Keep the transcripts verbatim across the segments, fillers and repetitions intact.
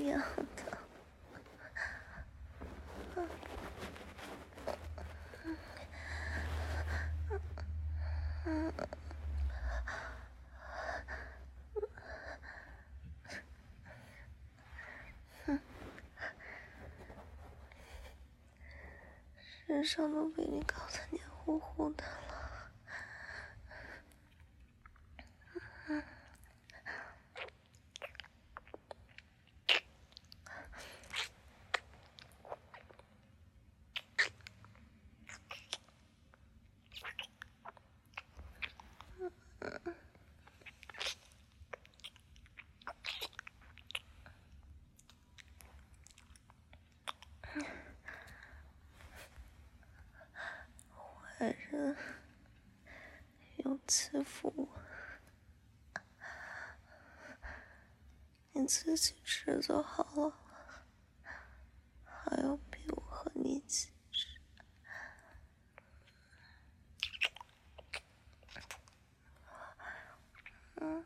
痒的。嗯嗯，身上都被你搞得黏糊糊的了。嗯。坏人用欺负我，你自己吃就好了，还要逼我和你一起吃。嗯。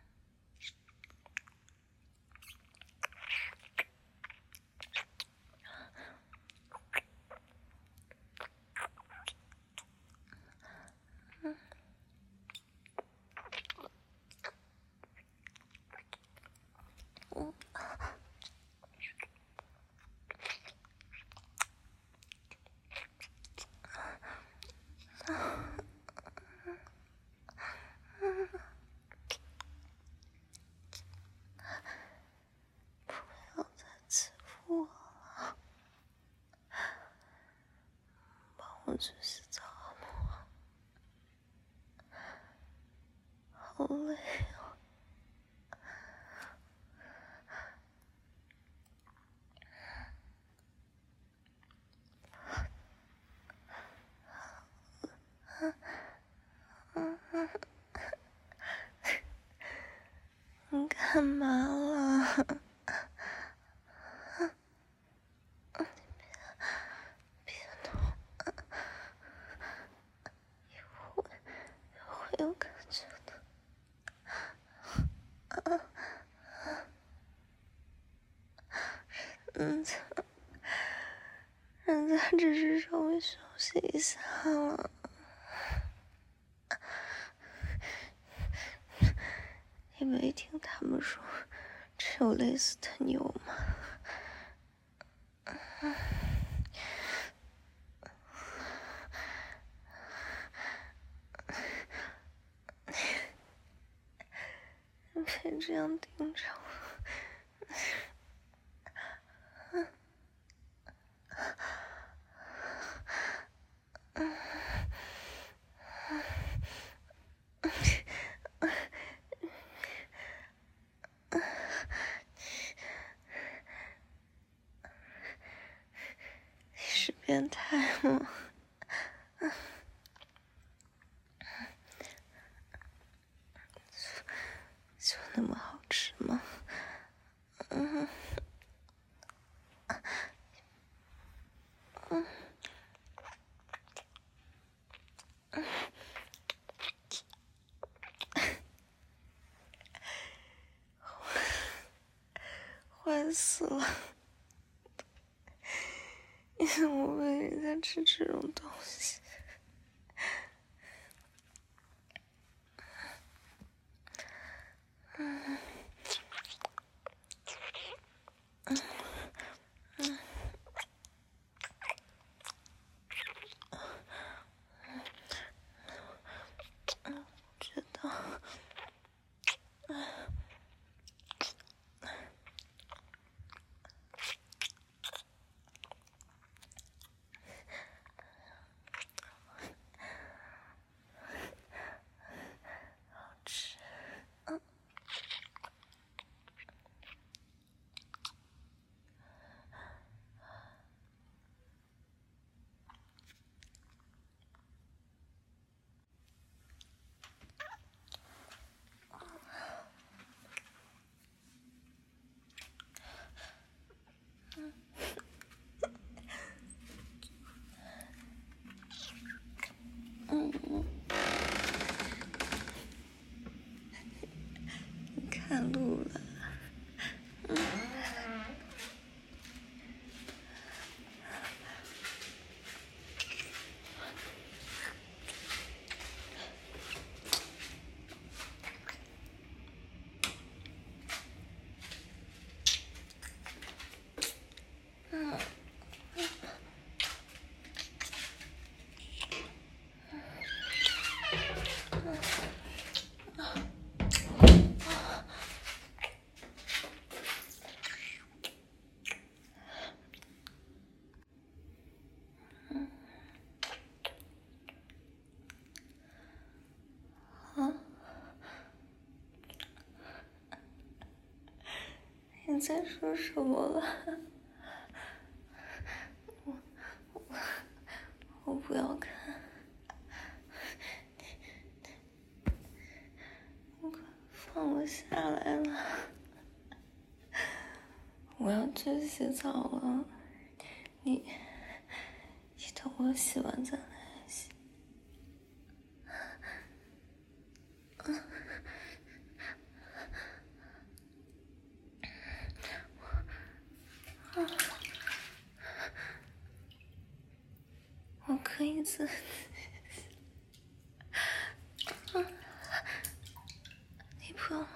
我去洗澡好吗？好累啊。你干嘛了？别动，一会会有感觉的。人家，人家只是稍微休息一下了。你没听他们说只有累死的牛吗？你别这样盯着我。你是变态吗？就那么好吃吗？嗯。嗯。坏死了！你怎么喂人家吃这种东西？嗯。嗯。嗯。嗯，知道。好吃。嗯。 你在说什么了？我我我不要看，你快放我下来了！我要去洗澡了，你你等我洗完再来洗。我可以自己。你不要摸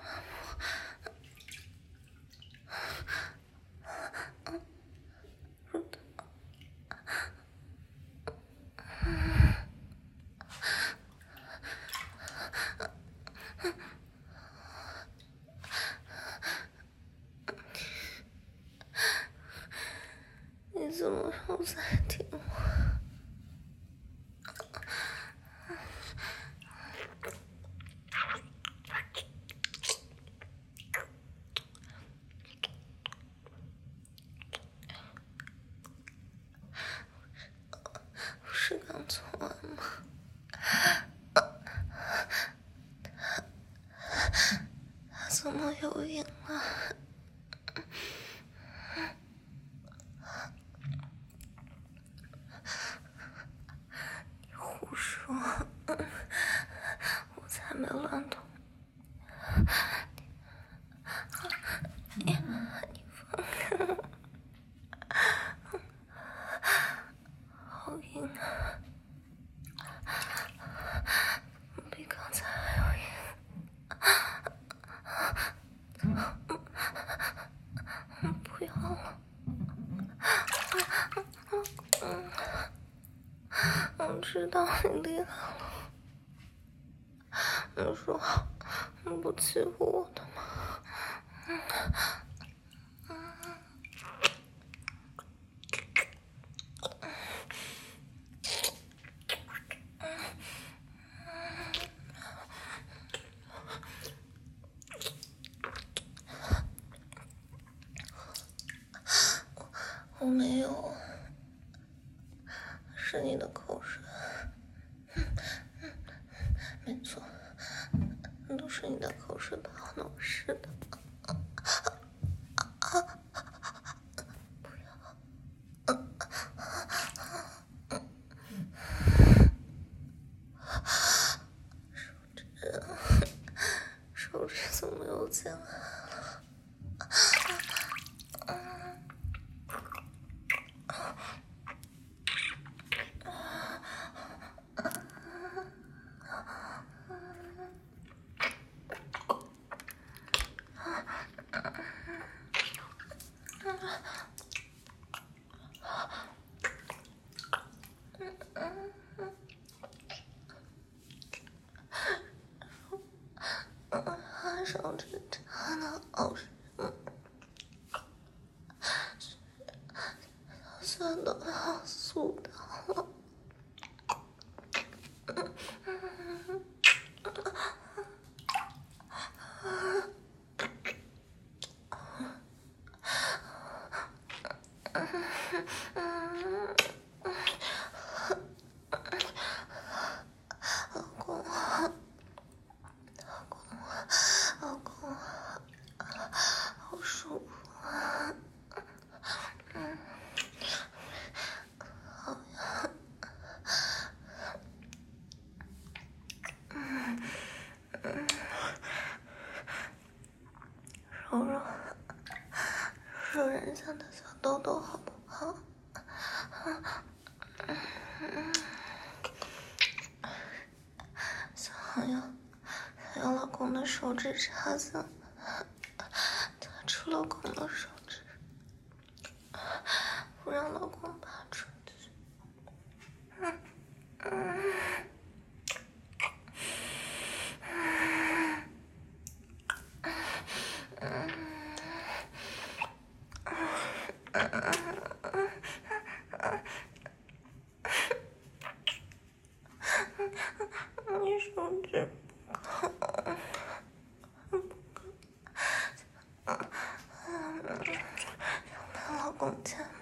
我。乳头。你怎么又在听我？不是刚做完吗？他怎么有瘾了？你胡说！我才没乱动。你你放开我！好瘾啊！比刚才还要瘾。不要了。我知道你厉害了。你说你不欺负我的吗？我没有，是你的口水。没错，都是你的口水把我弄湿的。不要！手指，手指怎么又进来了？手指插的好深，酸的要速到了。老公，老公，老公，好舒服啊！嗯，好呀。嗯嗯，揉揉，揉揉人家的小痘痘好不好？想要想要老公的手指插进来，夹住老公的手指，不让老公拔出去。嗯嗯嗯你手指不够，不够， 公钱吗？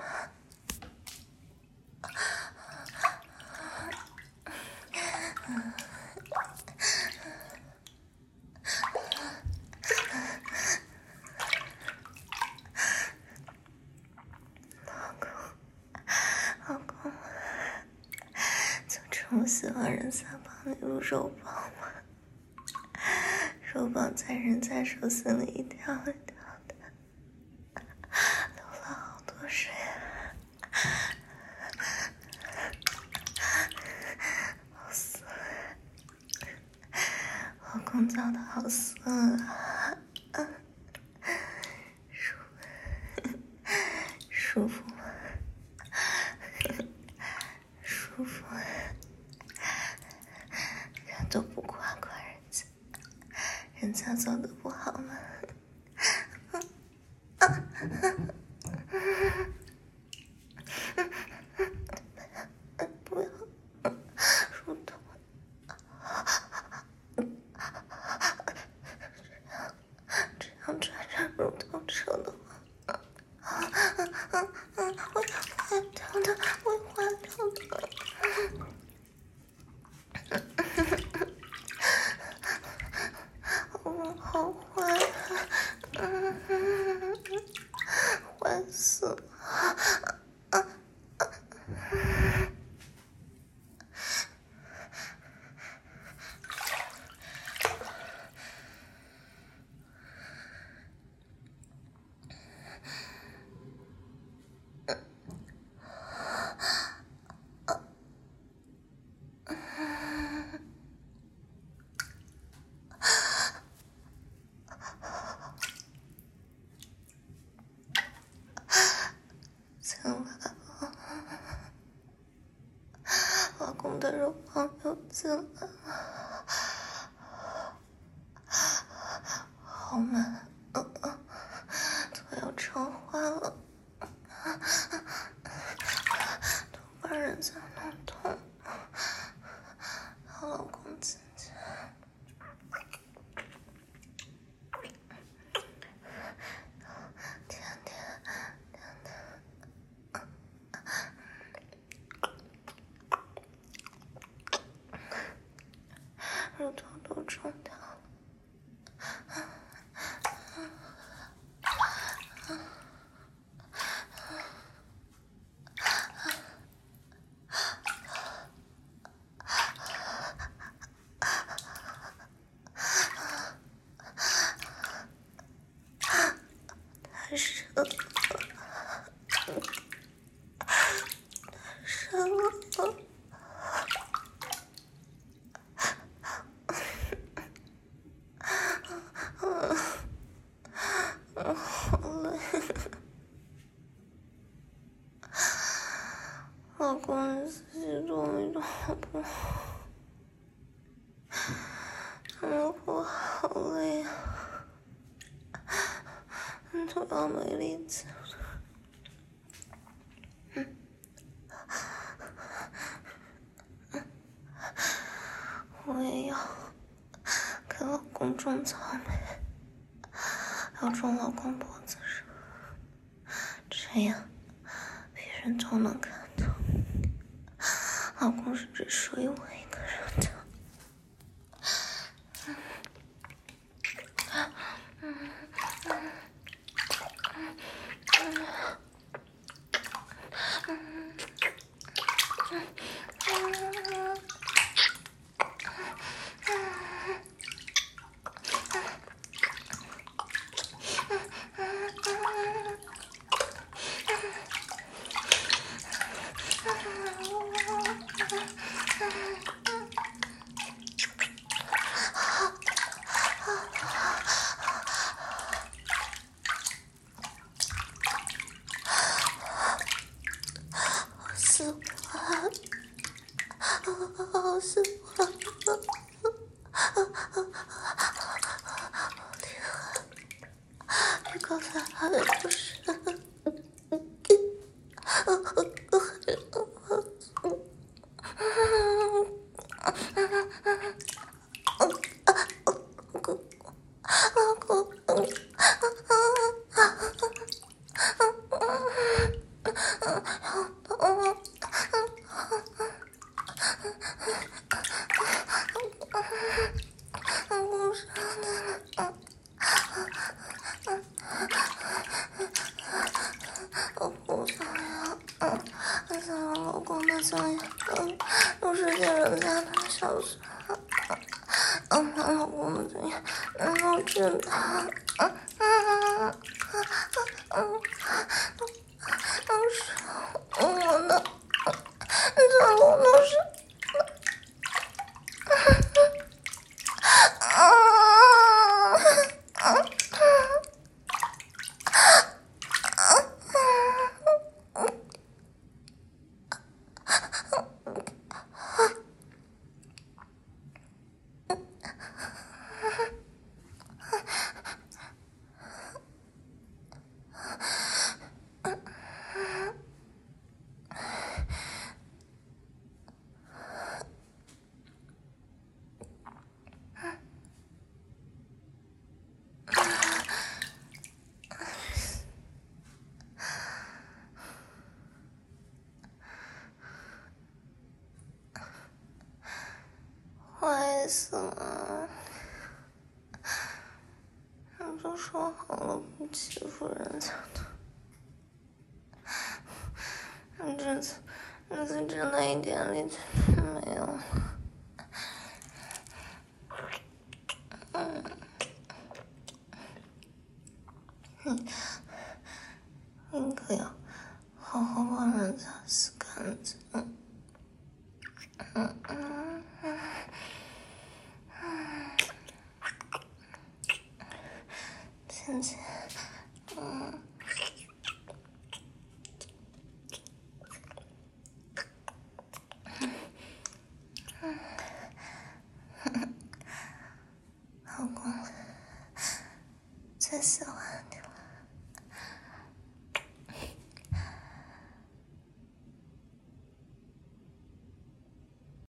老公，就这么喜欢人家帮你入肉包吗？肉包在人家手心里一跳一跳的，流了好多水啊，好酸！老公叫的好酸啊，舒舒服吗？舒服，人都不夸夸人家，人家做的不好吗？不要，乳头，这样抓着乳头扯的话，会坏掉的，会坏掉的。我好坏啊！坏死了！亲爱的，老公的肉棒又进来了，好满，嗯嗯，都要撑坏了，都把人家弄痛，让老公亲亲。甜甜甜甜，乳头都肿掉了。太深了，太深了。好累，老公你自己动一动好不好？老婆好累啊，都要没力气了。嗯，我也要给老公种草莓。要种老公脖子上，这样别人都能看到。老公是只属于我一个人的。喜欢，好喜欢，好厉害！比刚才还要深。老公，老公。 我不想要，我想要老公的香烟，有世界人家的小事，嗯，老公的香烟能够治他，嗯嗯嗯都是我的，这路都是。坏死了！我就说好了不欺负人家的，这次这次真的一点力气都没有。嗯，你你可要好好帮人家洗干净。嗯嗯嗯嗯。亲亲，嗯，嗯，老公最喜欢你。